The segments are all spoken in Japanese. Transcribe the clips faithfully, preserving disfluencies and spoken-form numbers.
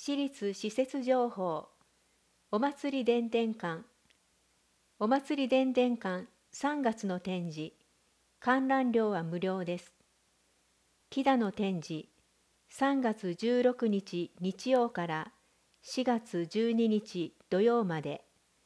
私立施設情報、お祭り伝々館、お祭り伝々館さんがつの展示、観覧料は無料です。木田の展示、さんがつじゅうろくにち日曜からしがつじゅうににち土曜まで。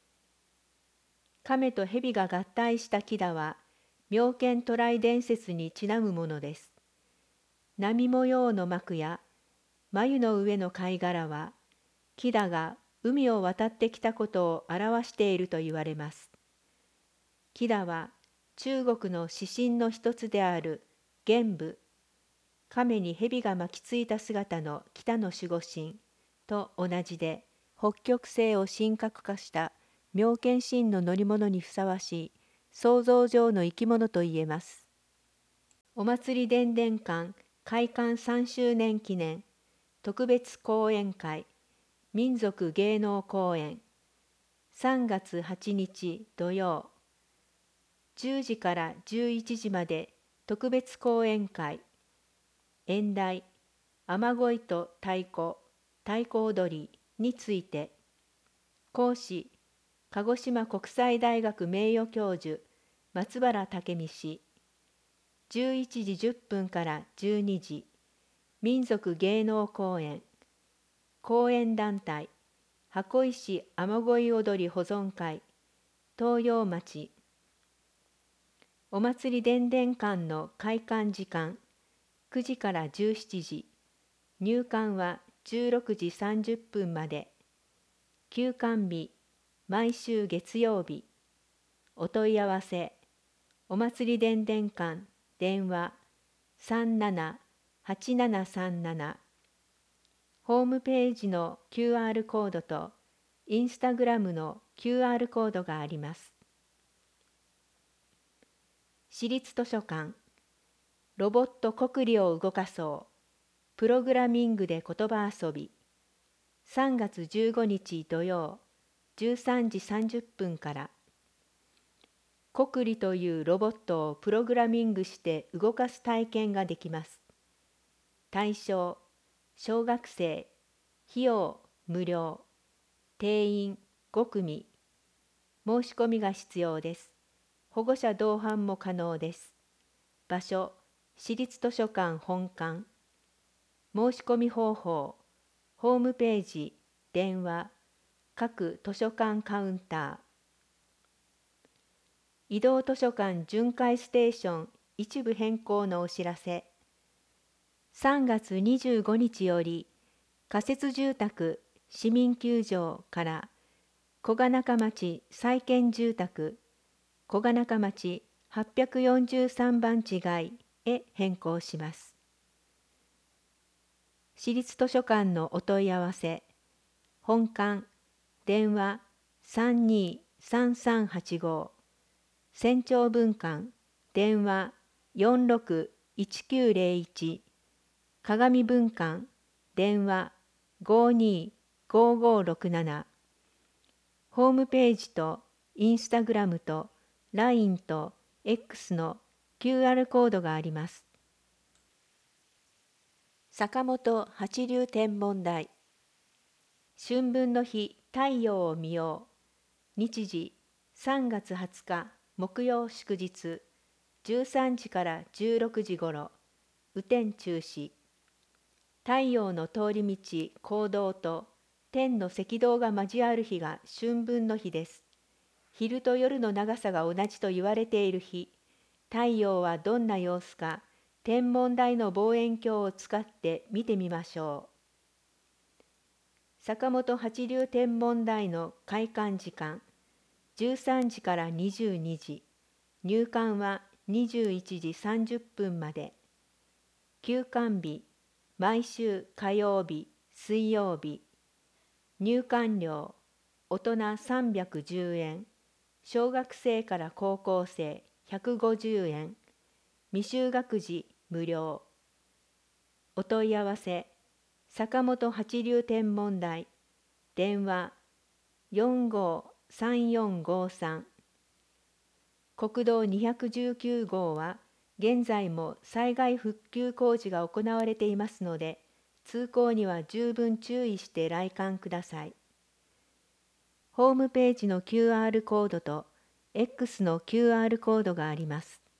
亀と蛇が合体した木田は、妙見渡来伝説にちなむものです。波模様の幕や眉の上の貝殻は、木田が海を渡ってきたことを表していると言われます。木田は中国の指針の一つである玄武、亀に蛇が巻きついた姿の北の守護神と同じで、北極星を神格化した妙見神の乗り物にふさわしい想像上の生き物と言えます。お祭り伝々館開館さんしゅうねん記念特別講演会民族芸能公演さんがつはちにち土曜じゅうじからじゅういちじまで特別講演会演題雨乞いと太鼓太鼓踊りについて講師鹿児島国際大学名誉教授松原武美氏じゅういちじじゅっぷんからじゅうにじ民族芸能公演講演団体箱石雨乞い踊り保存会東洋町お祭り伝々館の開館時間くじからじゅうしちじ入館はじゅうろくじさんじゅっぷんまで休館日毎週月曜日お問い合わせお祭り伝々館電話さんななはちななさんななホームページの キューアール コードとインスタグラムの キューアール コードがあります。私立図書館ロボット国理を動かそうプログラミングで言葉遊びさんがつじゅうごにち土曜じゅうさんじさんじゅっぷんから国理というロボットをプログラミングして動かす体験ができます。対象小学生費用無料定員ごくみ申し込みが必要です。保護者同伴も可能です。場所私立図書館本館申し込み方法ホームページ電話各図書館カウンター移動図書館巡回ステーション一部変更のお知らせさんがつにじゅうごにちより仮設住宅市民球場から小鹿中町再建住宅小鹿中町はっぴゃくよんじゅうさんばん地街へ変更します。私立図書館のお問い合わせ本館電話さんにーさんさんはちご仙長分館電話よんろくいちきゅうぜろいち鏡分館電話ごにーごごろくななホームページとインスタグラムと ライン と X の キューアール コードがあります。坂本八流天文台春分の日太陽を見よう日時さんがつはつか木曜祝日じゅうさんじからじゅうろくじごろ雨天中止太陽の通り道行動と天の赤道が交わる日が春分の日です。昼と夜の長さが同じと言われている日、太陽はどんな様子か、天文台の望遠鏡を使って見てみましょう。坂本八流天文台の開館時間、じゅうさんじからにじゅうにじ、入館はにじゅういちじさんじゅっぷんまで。休館日、毎週火曜日、水曜日。入館料、大人さんびゃくじゅうえん、小学生から高校生ひゃくごじゅうえん、未就学児無料。お問い合わせ、坂本八流天文台、電話よんごーさんよんごさん。国道にひゃくじゅうきゅうごうは、現在も災害復旧工事が行われていますので、 通行には十分注意して来館ください。ホームページの キューアール コードと X の キューアール コードがあります。